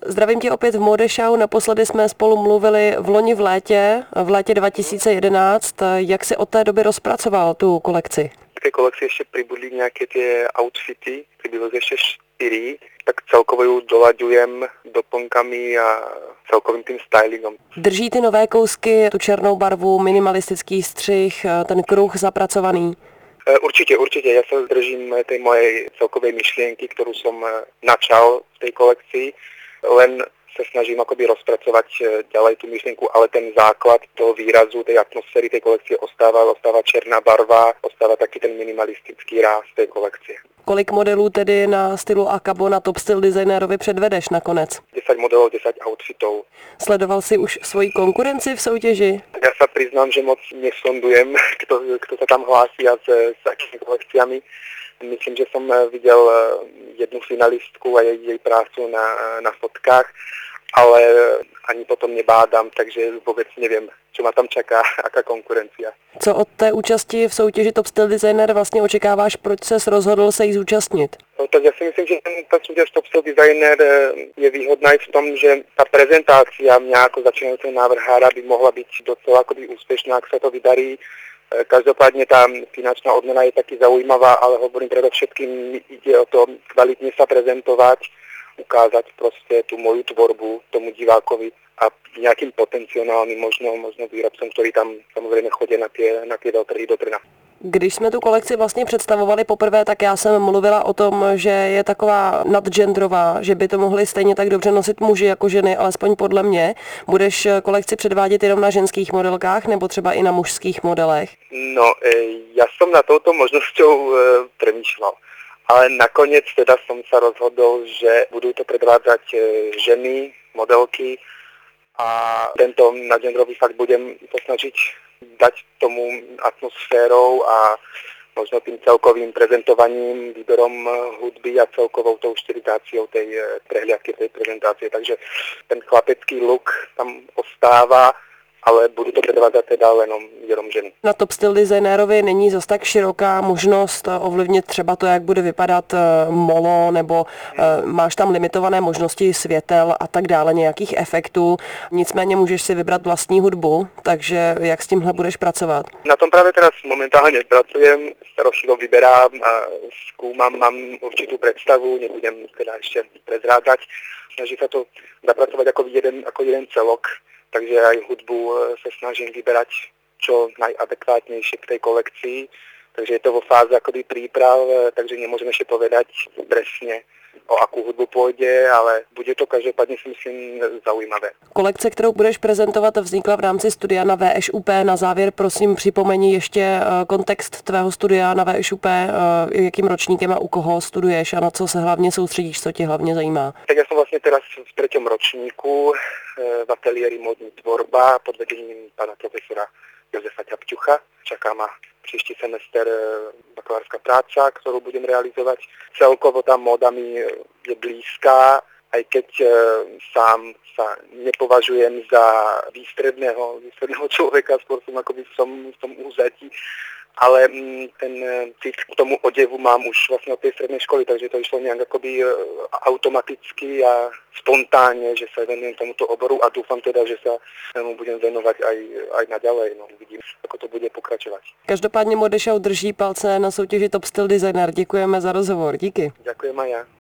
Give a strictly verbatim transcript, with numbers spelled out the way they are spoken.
Zdravím tě opět v Modešau. Naposledy jsme spolu mluvili v loni v létě, v létě dva tisíce jedenáct. Jak jsi od té doby rozpracoval tu kolekci? V té kolekci ještě přibudly nějaké ty outfity, přibylo ještě čtyři, tak celkově ju dolaďujem doplňkami a celkovým tím stylingem. Drží ty nové kousky tu černou barvu, minimalistický střih, ten kruh zapracovaný? Určitě, určitě. Já se držím té mojej celkové myšlienky, kterou jsem načal v té kolekci, len se snažím akoby rozpracovať ďalej tú myšlienku, ale ten základ toho výrazu, tej atmosféry tej kolekcie ostáva, ostáva černá barva, ostáva taký ten minimalistický ráz tej kolekcie. Kolik modelů tedy na stylu Akabo na Top Styl Designerovi předvedeš nakonec? desať modelov, desať outfitov. Sledoval si už svoji konkurenci v soutěži? Ja sa priznám, že moc nesondujem, kto, kto sa tam hlásí a s, s akými kolekciami. Myslím, že som videl jednu finalistku a jej, jej prácu na, na fotkách, ale ani potom nebádám, takže vůbec nevím, co ma tam čaká, aká konkurencia. Co od té účasti v soutěži Top Styl Designer vlastně očekáváš, proč ses rozhodl se jí zúčastnit? No, tak já si myslím, že ten, ta súťaž Top Styl Designer je výhodná i v tom, že ta prezentácia mňa ako začínajúceho návrhára by mohla byť docela akoby úspešná, ak sa to vydarí. Každopádne tá finančná odmena je taky zaujímavá, ale hovorím predovšetkým, ide o to kvalitne sa prezentovať, ukázať proste tú moju tvorbu tomu divákovi a nejakým potenciálnym možno, možno výrobcom, ktorí tam samozrejme chodí na tie, na tie veľtrhy do Brna. Když jsme tu kolekci vlastně představovali poprvé, tak já jsem mluvila o tom, že je taková nadgenderová, že by to mohli stejně tak dobře nosit muži jako ženy, alespoň podle mě. Budeš kolekci předvádět jenom na ženských modelkách nebo třeba i na mužských modelech? No, ja som na touto možnosťou premýšľal, ale nakoniec teda som sa rozhodol, že budú to predvádzať ženy, modelky a tento nadgenderový fakt budem to snažiť dať tomu atmosférou a možno tým celkovým prezentovaním, výberom hudby a celkovou tou štilizáciou tej prehliadky, tej prezentácie. Takže ten chlapecký look tam ostáva, ale budu to předvádět teda jenom, jenom ženy. Na Top Styl Designerovi není zas tak široká možnost ovlivnit třeba to, jak bude vypadat molo, nebo hmm. máš tam limitované možnosti světel a tak dále, nějakých efektů. Nicméně můžeš si vybrat vlastní hudbu, takže jak s tímhle budeš pracovat? Na tom právě teraz momentálně pracujem, starostlivo vyberám a zkoumám, mám určitou představu, nebudem teda ještě prezrádzať. Snaží sa to zapracovať ako jeden, ako jeden celok. Takže aj hudbu se snažím vyberať čo najadekvátnejšie k tej kolekcii. Takže je to vo fáze akoby príprav, takže nemôžeme ešte povedať presne, o akú hudbu pôjde, ale bude to každopádně si myslím zaujímavé. Kolekce, kterou budeš prezentovat, vznikla v rámci studia na V Š U P. Na závěr prosím připomeni ještě kontext tvého studia na V Š U P, jakým ročníkem a u koho studuješ a na co se hlavně soustředíš, co tě hlavně zajímá. Tak ja som vlastne teraz v treťom ročníku v ateliéri Módní tvorba pod vedením pána profesora Jozefa Ťapťucha. Čaká ma příští semester bakalárska práca, ktorú budem realizovať. Celkovo tá móda mi je blízká, aj keď sám sa nepovažujem za výstredného, výstredného človeka, skôr som akoby v tom, v tom úzadí, ale ten cít k tomu odevu mám už vlastně od tej strednej školy, takže to išlo nejak akoby automaticky a spontánne, že sa venujem tomuto oboru a dúfam teda, že sa mu budem venovať aj, aj naďalej. No, uvidím, ako to bude pokračovať. Každopádně Modešau drží palce na soutěži Top Styl Designer. Děkujeme za rozhovor. Díky. Ďakujem aj ja.